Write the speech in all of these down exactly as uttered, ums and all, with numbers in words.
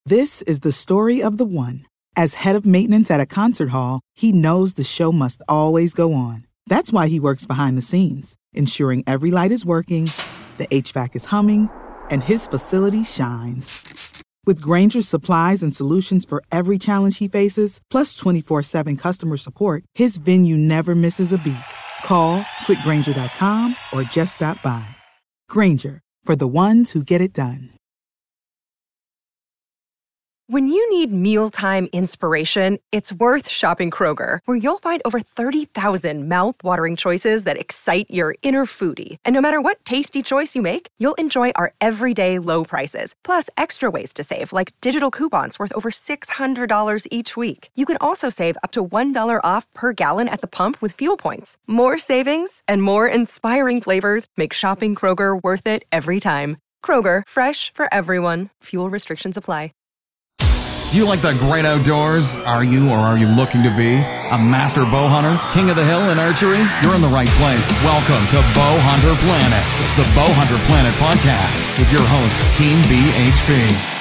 This is the story of the one. As head of maintenance at a concert hall, he knows the show must always go on. That's why he works behind the scenes, ensuring every light is working, the H V A C is humming, and his facility shines. With Grainger's supplies and solutions for every challenge he faces, plus twenty-four seven customer support, his venue never misses a beat. Call quick grainger dot com or just stop by. Grainger, for the ones who get it done. When you need mealtime inspiration, it's worth shopping Kroger, where you'll find over thirty thousand mouth-watering choices that excite your inner foodie. And no matter what tasty choice you make, you'll enjoy our everyday low prices, plus extra ways to save, like digital coupons worth over six hundred dollars each week. You can also save up to one dollar off per gallon at the pump with fuel points. More savings and more inspiring flavors make shopping Kroger worth it every time. Kroger, fresh for everyone. Fuel restrictions apply. Do you like the great outdoors? Are you or are you looking to be a master bow hunter, king of the hill in archery? You're in the right place. Welcome to Bow Hunter Planet. It's the Bow Hunter Planet podcast with your host, Team B H P.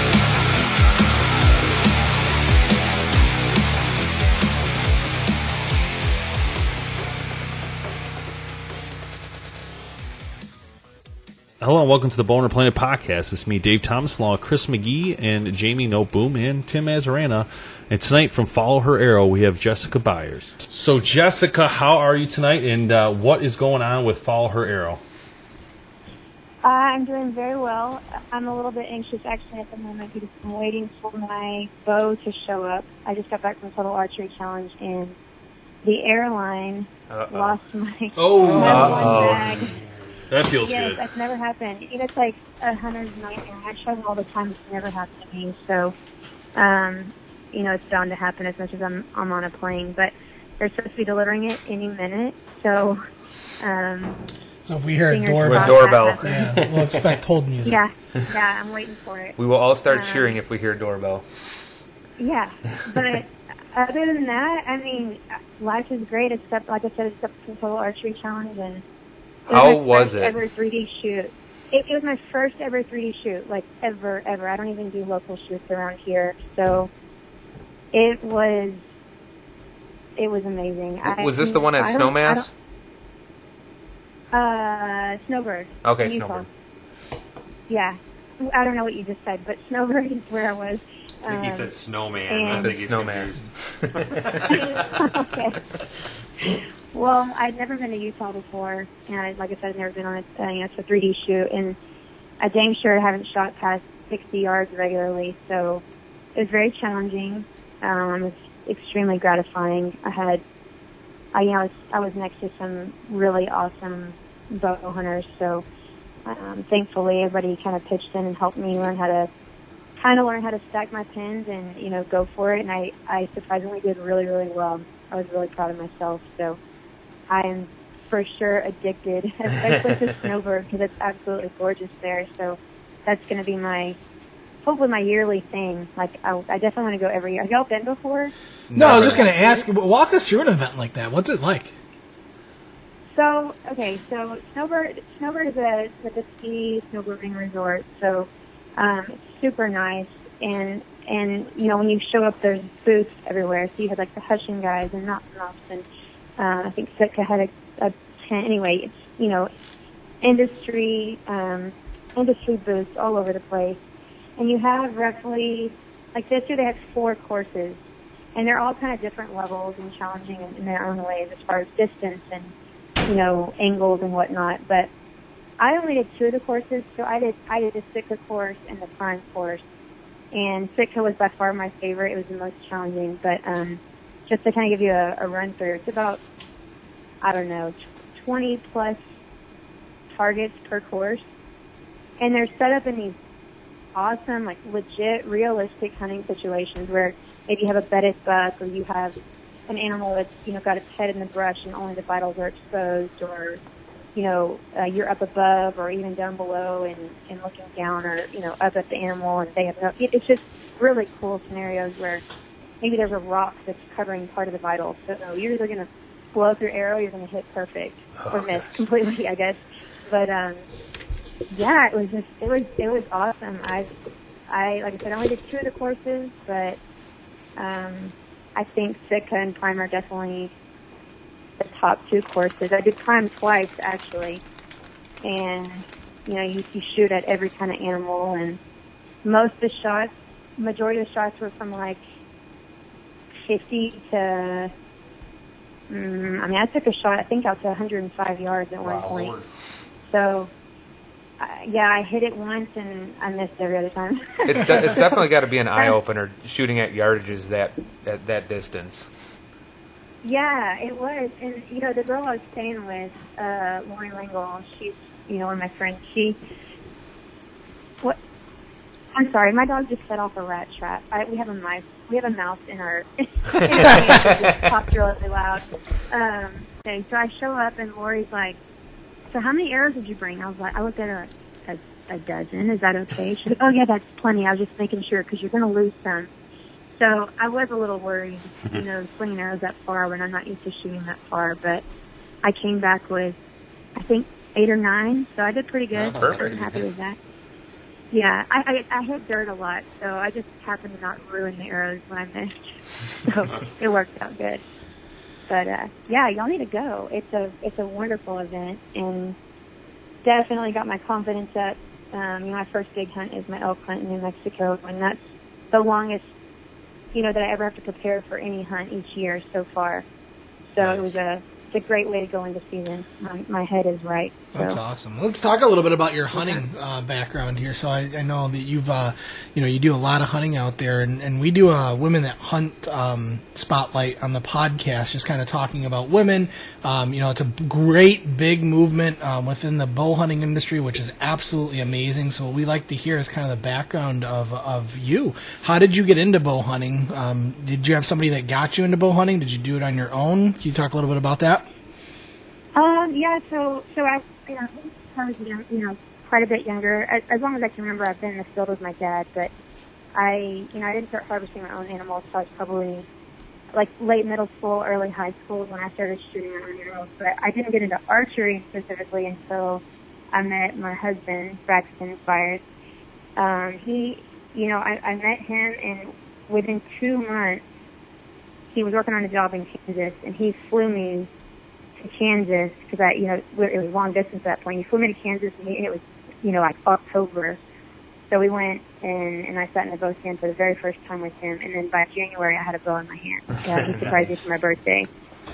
Hello and welcome to the Bow Hunter Planet podcast. It's me, Dave Thomas, along with Chris McGee and Jamie Noteboom and Tim Azarana. And tonight from Follow Her Arrow, we have Jessica Byers. So Jessica, how are you tonight, and uh, what is going on with Follow Her Arrow? Uh, I'm doing very well. I'm a little bit anxious actually at the moment because I'm waiting for my bow to show up. I just got back from Total Archery Challenge and the airline Uh-oh. lost my, oh, my one bag. That feels yes, good. That's never happened. You know, it's like a hunter's nightmare. I travel all the time. It's never happened to me. So, um, you know, it's bound to happen as much as I'm, I'm on a plane. But they're supposed to be delivering it any minute. So, um, so if we hear a doorbell, doorbell. Yeah, we'll expect hold music. Yeah, yeah, I'm waiting for it. We will all start um, cheering if we hear a doorbell. Yeah, but other than that, I mean, life is great. Except, like I said, except for the Total Archery Challenge and. It How was, was my it? First ever three D shoot. It, it was my first ever three D shoot, like ever, ever. I don't even do local shoots around here, so it was, it was amazing. Was I, this the one at I Snowmass? Uh, Snowbird. Okay, Utah. Snowbird. Yeah, I don't know what you just said, but Snowbird is where I was. I think um, he said snowman. and I think he's Snowmass. Okay. Well, I'd never been to Utah before, and I, like I said, I'd never been on a, uh, you know, it's a three D shoot, and I dang sure haven't shot past sixty yards regularly, so it was very challenging. Um, it was extremely gratifying. I had, I, you know, I was, I was next to some really awesome bow hunters, so um, thankfully everybody kind of pitched in and helped me learn how to, kind of learn how to stack my pins and, you know, go for it, and I, I surprisingly did really, really well. I was really proud of myself, so I am for sure addicted, especially to Snowbird, because it's absolutely gorgeous there. So that's going to be my, hopefully my yearly thing. Like, I, I definitely want to go every year. Have y'all been before? No, I was just going to ask, walk us through an event like that. What's it like? So, okay, so Snowbird, Snowbird is a, it's a ski snowboarding resort. So um, it's super nice. And, and, you know, when you show up, there's booths everywhere. So you have, like, the Hushin guys and Mountain Ups and Uh, I think Sitka had a, a tent. Anyway, it's, you know, industry, um, industry booths all over the place. And you have roughly, like this year they had four courses. And they're all kind of different levels and challenging in, in their own ways as far as distance and, you know, angles and whatnot. But I only did two of the courses. So I did, I did the Sitka course and the Prime course. And Sitka was by far my favorite. It was the most challenging. But, um, just to kind of give you a, a run through, it's about, I don't know, twenty plus targets per course. And they're set up in these awesome, like legit, realistic hunting situations where maybe you have a bedded buck or you have an animal that's, you know, got its head in the brush and only the vitals are exposed, or, you know, uh, you're up above or even down below and, and looking down, or, you know, up at the animal and they have no, it, it's just really cool scenarios where maybe there's a rock that's covering part of the vitals. So you're either going to blow up your arrow, you're going to hit perfect, or miss completely, I guess. But um, yeah, it was just it was it was awesome. I I, like I said, I only did two of the courses, but um, I think Sitka and Prime are definitely the top two courses. I did Prime twice, actually. And, you know, you, you shoot at every kind of animal, and most of the shots, majority of the shots were from like fifty to, um, I mean, I took a shot, I think out to one hundred five yards at one Wow. point. So, uh, yeah, I hit it once and I missed every other time. It's de- it's definitely got to be an eye opener shooting at yardages that at that distance. Yeah, it was. And, you know, the girl I was staying with, uh, Lauren Lingle, she's, you know, one of my friends, she, what, I'm sorry, my dog just set off a rat trap. I, we have a mouse, we have a mouse in our, in our hand that just popped really loud. Um, okay, so I show up and Lori's like, so how many arrows did you bring? I was like, I looked at her, a, a dozen, is that okay? She's like, oh yeah, that's plenty. I was just making sure because you're going to lose some. So I was a little worried, you know, slinging arrows that far when I'm not used to shooting that far, but I came back with, I think, eight or nine, so I did pretty good. Oh, perfect. I was happy with that. Yeah, I, I I hit dirt a lot, so I just happened to not ruin the arrows when I missed. So it worked out good. But uh, yeah, y'all need to go. It's a it's a wonderful event, and definitely got my confidence up. Um, you know, my first big hunt is my elk hunt in New Mexico, and that's the longest, you know, that I ever have to prepare for any hunt each year so far. So Nice. it was a it's a great way to go into season. My, my head is right. So. That's awesome. Let's talk a little bit about your hunting uh, background here. So I, I know that you've, uh, you know, you do a lot of hunting out there, and, and we do a Women That Hunt um, spotlight on the podcast, just kind of talking about women. Um, you know, it's a great big movement um, within the bow hunting industry, which is absolutely amazing. So what we like to hear is kind of the background of of you. How did you get into bow hunting? Um, did you have somebody that got you into bow hunting? Did you do it on your own? Can you talk a little bit about that? Um, yeah, so, so I, you know, I was, young, you know, quite a bit younger. As, as long as I can remember, I've been in the field with my dad, but I, you know, I didn't start harvesting my own animals until I was probably like late middle school, early high school when I started shooting my own animals. But I didn't get into archery specifically until I met my husband, Braxton Spires. Um, he, you know, I, I met him, and within two months, he was working on a job in Kansas, and he flew me to Kansas, because I, you know, it was long distance at that point. He flew me to Kansas, and it was, you know, like October. So we went, and, and I sat in the bow stand for the very first time with him, and then by January I had a bow in my hand. Yeah, he surprised me for my birthday.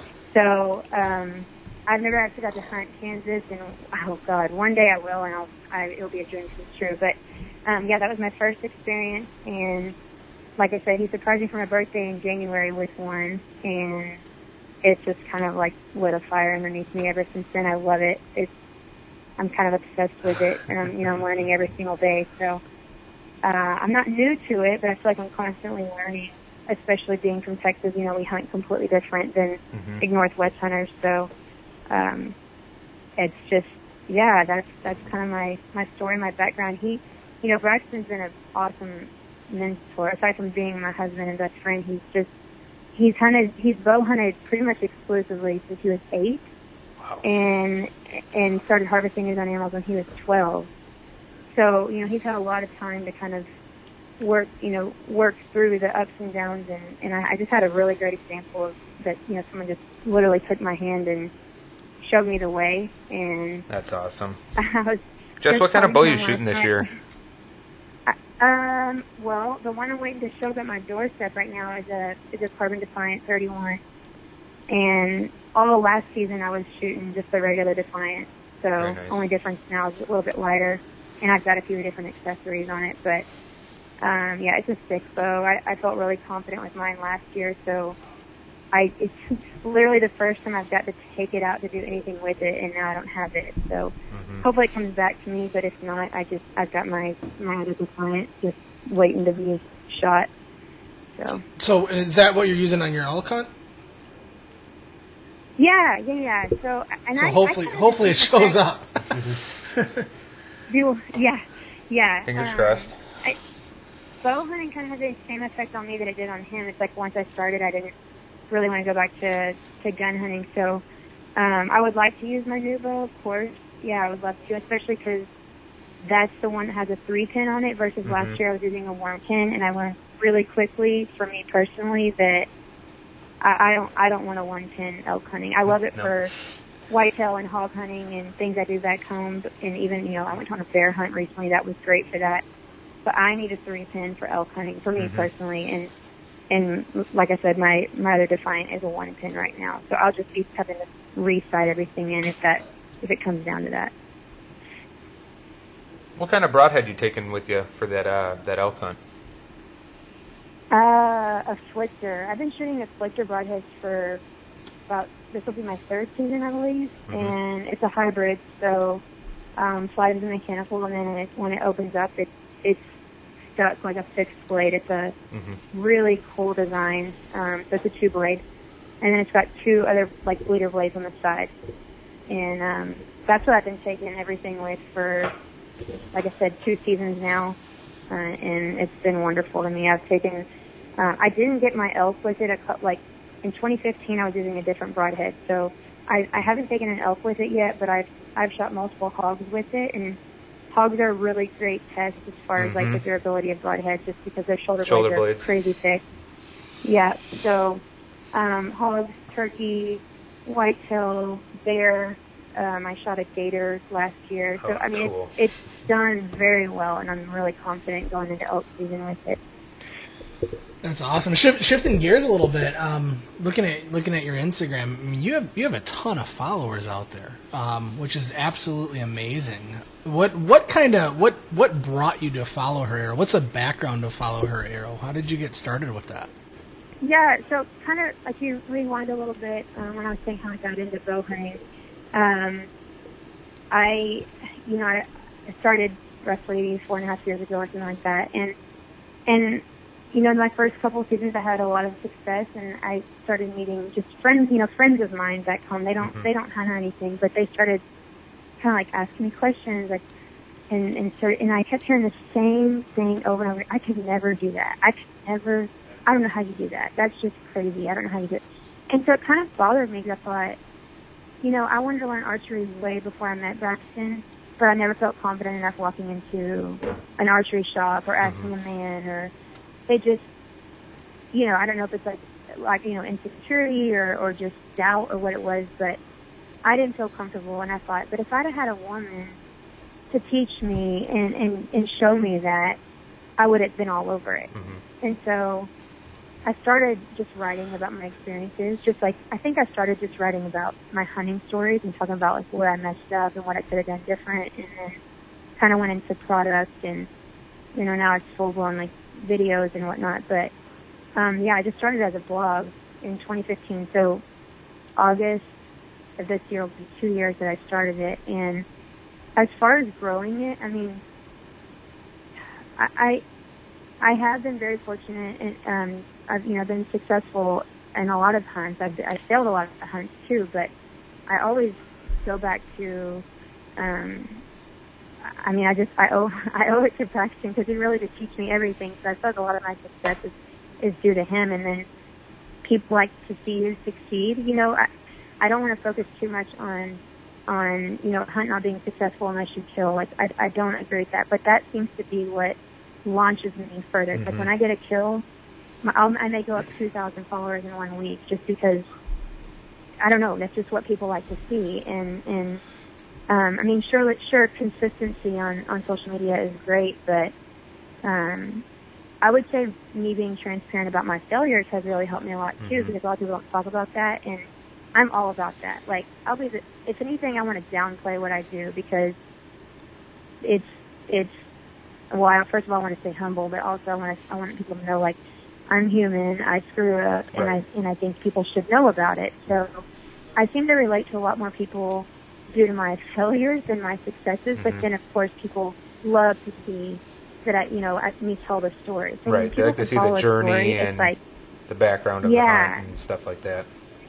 So um, I've never actually got to hunt Kansas, and oh God, one day I will, and I'll, I, it'll be a dream come true. But um, yeah, that was my first experience, and like I said, he surprised me for my birthday in January with one, and it's just kind of like lit a fire underneath me ever since then. I love it. It's, I'm kind of obsessed with it, and I'm, you know, I'm learning every single day. So uh, I'm not new to it, but I feel like I'm constantly learning, especially being from Texas. You know, we hunt completely different than Mm-hmm. big Northwest hunters. So um, it's just, yeah, that's that's kind of my, my story, my background. He, you know, Braxton's been an awesome mentor. Aside from being my husband and best friend, he's just, He's hunted. He's bow hunted pretty much exclusively since he was eight, Wow. and and started harvesting his own animals when he was twelve. So you know he's had a lot of time to kind of work, you know, work through the ups and downs, and and I, I just had a really great example of that. You know, someone just literally took my hand and showed me the way, and That's awesome. I was. Jess, just what kind of talking bow to you him shooting last this night. year? Um, well, the one I'm waiting to show up at my doorstep right now is a is a Carbon Defiant thirty-one, and all of last season I was shooting just the regular Defiant. So Very nice. only difference now is a little bit lighter, and I've got a few different accessories on it. But um, yeah, it's a stick bow. I, I felt really confident with mine last year, so I it's literally the first time I've got to take it out to do anything with it, and now I don't have it. So. Mm-hmm. Hopefully it comes back to me, but if not, I just, I've got my, my other Defiant just waiting to be shot. So. So is that what you're using on your elk hunt? Yeah, yeah, yeah. So, and So I, hopefully, I kinda hopefully it shows up. do, yeah, yeah. Fingers um, crossed. I, bow hunting kind of has the same effect on me that it did on him. It's like once I started, I didn't really want to go back to, to gun hunting. So, um, I would like to use my new bow, of course. Yeah, I would love to, especially because that's the one that has a three pin on it versus Mm-hmm. last year I was using a one pin, and I learned really quickly, for me personally, that I, I don't I don't want a one pin elk hunting. I love it No. for whitetail and hog hunting and things I do back home, and even, you know, I went on a bear hunt recently. That was great for that. But I need a three pin for elk hunting for me Mm-hmm. personally, and and like I said, my my other Defiant is a one pin right now, so I'll just be having to re-sight everything in if that if it comes down to that. What kind of broadhead you taken with you for that uh, that elk hunt? Uh, a Flichter. I've been shooting a Flichter broadhead for about, this will be my third season, I believe, Mm-hmm. and it's a hybrid, so um, slide is mechanical, and then it, when it opens up, it, it's stuck like a fixed blade. It's a Mm-hmm. really cool design. Um, so it's a two blade, and then it's got two other like bleeder blades on the side, and um, that's what I've been taking everything with for, like I said, two seasons now, uh, and it's been wonderful to me. I've taken, uh, I didn't get my elk with it. A cou- like in twenty fifteen, I was using a different broadhead, so I, I haven't taken an elk with it yet. But I've I've shot multiple hogs with it, and hogs are a really great test as far as like Mhm. the durability of broadheads, just because their shoulder, Shoulder blades, blades. are crazy thick. Yeah, so um, hogs, turkey, whitetail, bear. Um, I shot a gator last year, so Oh, I mean cool. it's, it's done very well, and I'm really confident going into elk season with it. That's awesome. Shif- shifting gears a little bit, um, looking at looking at your Instagram, I mean, you have you have a ton of followers out there, um, which is absolutely amazing. What what kind of what what brought you to Follow Her Arrow? What's the background of Follow Her Arrow? How did you get started with that? Yeah, so kind of like you rewind a little bit um, when I was saying how I got into bow hunting. Um, I, you know, I, I started roughly four and a half years ago or something like that, and and you know, in my first couple of seasons, I had a lot of success, and I started meeting just friends, you know, friends of mine back home. They don't Mm-hmm. they don't hunt or anything, but they started kind of like asking me questions, like, and and so and I kept hearing the same thing over and over. I could never do that. I could never. I don't know how you do that. That's just crazy. I don't know how you do it. And so it kind of bothered me because I thought, you know, I wanted to learn archery way before I met Braxton, but I never felt confident enough walking into an archery shop or asking a man, or they just, you know, I don't know if it's like, like you know, insecurity or, or just doubt or what it was, but I didn't feel comfortable, and I thought, but if I'd have had a woman to teach me and, and, and show me that, I would have been all over it. Mm-hmm. And so I started just writing about my experiences, just like, I think I started just writing about my hunting stories and talking about like where I messed up and what I could have done different, and then kind of went into product, and, you know, now it's full blown like videos and whatnot. But, um, yeah, I just started as a blog in twenty fifteen. So August of this year will be two years that I started it. And as far as growing it, I mean, I, I, I have been very fortunate, and um, I've you know been successful in a lot of hunts. I've I failed a lot of hunts too, but I always go back to. Um, I mean, I just I owe I owe it to Braxton, because he really did teach me everything. So I feel like a lot of my success is, is due to him. And then people like to see you succeed. You know, I I don't want to focus too much on on you know hunt not being successful unless you kill. Like I I don't agree with that, but that seems to be what launches me further. It's Mm-hmm. like when I get a kill, my, I'll, I may go up two thousand followers in one week just because, I don't know, that's just what people like to see. And, and um, I mean, sure, sure, consistency on, on social media is great, but um, I would say me being transparent about my failures has really helped me a lot too, Mhm. because a lot of people don't talk about that, and I'm all about that. Like, I'll be, the, if anything, I want to downplay what I do, because it's, it's, well, I, first of all, I want to stay humble, but also I want to, I want people to know, like, I'm human, I screw up, and Right. I and I think people should know about it. So I seem to relate to a lot more people due to my failures than my successes. Mhm. But then, of course, people love to see that I, you know, I, me tell the story. So when Right, they people like to can see the follow a journey story, and it's like the background of Yeah. the hunt and stuff like that.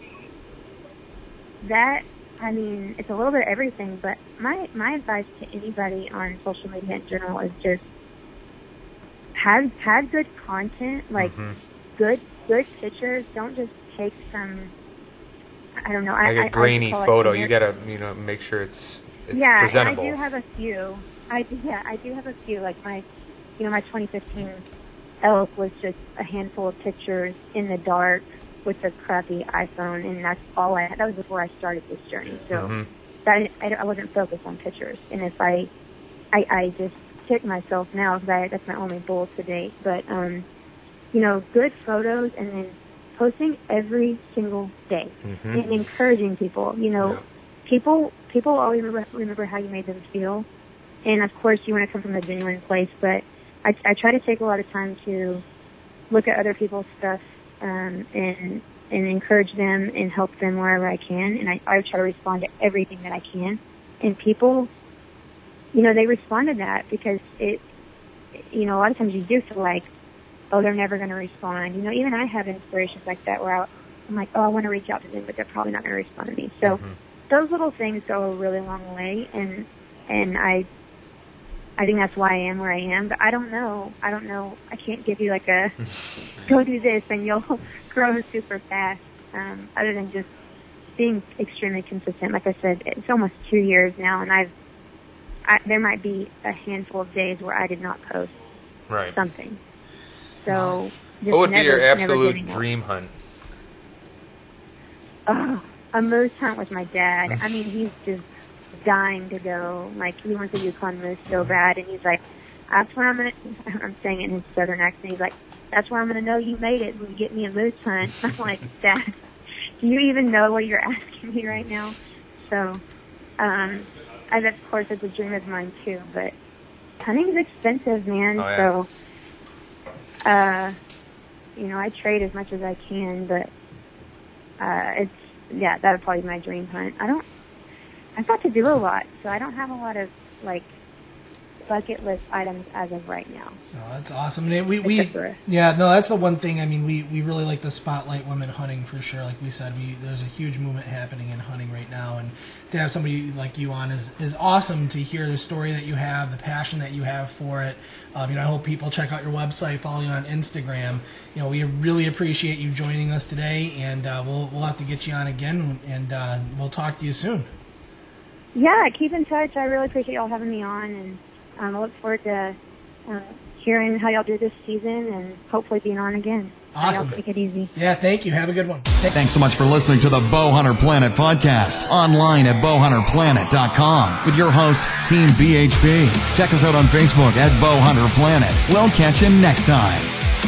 that. I mean, it's a little bit of everything. But my my advice to anybody on social media in general is just have have good content, like Mhm. good good pictures. Don't just take some. I don't know. I, Like I- I a grainy call it photo, gener- you gotta, you know, make sure it's, it's yeah, presentable. and I do have a few. I do, yeah, I do have a few. Like my, you know, my twenty fifteen elk was just a handful of pictures in the dark with a crappy iPhone, and that's all I had. That was before I started this journey. So Mm-hmm. that I, I wasn't focused on pictures. And if I, I, I just kick myself now because I, that's my only goal to date. But, um, you know, good photos and then posting every single day Mm-hmm. and encouraging people. You know, Yeah. people people always remember, remember how you made them feel. And, of course, you want to come from a genuine place. But I, I try to take a lot of time to look at other people's stuff um, and and encourage them and help them wherever I can. And I, I try to respond to everything that I can. And people, you know, they respond to that because it, you know, a lot of times you do feel like, oh, they're never going to respond. You know, even I have inspirations like that where I, I'm like, oh, I want to reach out to them, but they're probably not going to respond to me. So Mm-hmm. those little things go a really long way. And, and I, I think that's why I am where I am, but I don't know. I don't know. I can't give you like a, go do this and you'll grow super fast, um, other than just being extremely consistent. Like I said, it's almost two years now, and I've, I, there might be a handful of days where I did not post Right. something. So, just What would never, be your never absolute giving up. dream hunt? Oh, a moose hunt with my dad. I mean, he's just dying to go. Like, he wants a Yukon moose so bad, and he's like, that's where I'm going to, I'm saying it in his southern accent, he's like, that's where I'm going to know you made it when you get me a moose hunt. I'm like, Dad, do you even know what you're asking me right now? So, um, and of course, it's a dream of mine too, but hunting's expensive, man. Oh, yeah. So, uh, you know, I trade as much as I can, but, uh, it's, yeah, that would probably be my dream hunt. I don't, I've got to do a lot, so I don't have a lot of, like, bucket list items as of right now. No, that's awesome. And we, we, Except for- yeah, no, that's the one thing. I mean, we, we really like to spotlight women hunting for sure. Like we said, we there's a huge movement happening in hunting right now, and to have somebody like you on is, is awesome. To hear the story that you have, the passion that you have for it. Um, you know, I hope people check out your website, follow you on Instagram. You know, we really appreciate you joining us today, and uh, we'll we'll have to get you on again, and uh, we'll talk to you soon. Yeah, keep in touch. I really appreciate y'all having me on, and um, I look forward to uh, hearing how y'all do this season and hopefully being on again. Awesome. Y'all take it easy. Yeah, thank you. Have a good one. Thanks so much for listening to the Bowhunter Planet podcast, online at bow hunter planet dot com with your host, Team B H P. Check us out on Facebook at Bowhunter Planet. We'll catch you next time.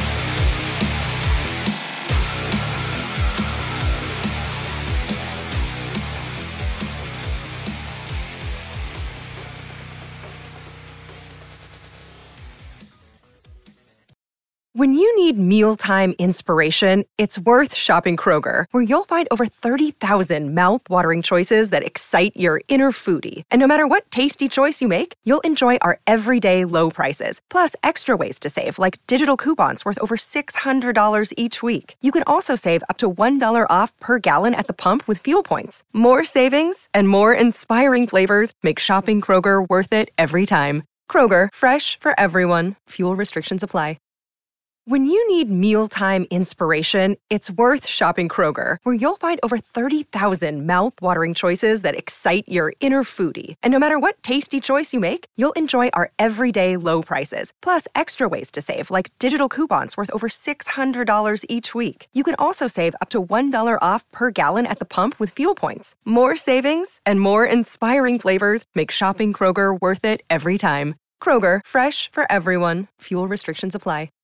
When you need mealtime inspiration, it's worth shopping Kroger, where you'll find over thirty thousand mouth-watering choices that excite your inner foodie. And no matter what tasty choice you make, you'll enjoy our everyday low prices, plus extra ways to save, like digital coupons worth over six hundred dollars each week. You can also save up to one dollar off per gallon at the pump with fuel points. More savings and more inspiring flavors make shopping Kroger worth it every time. Kroger, fresh for everyone. Fuel restrictions apply. When you need mealtime inspiration, it's worth shopping Kroger, where you'll find over thirty thousand mouth-watering choices that excite your inner foodie. And no matter what tasty choice you make, you'll enjoy our everyday low prices, plus extra ways to save, like digital coupons worth over six hundred dollars each week. You can also save up to one dollar off per gallon at the pump with fuel points. More savings and more inspiring flavors make shopping Kroger worth it every time. Kroger, fresh for everyone. Fuel restrictions apply.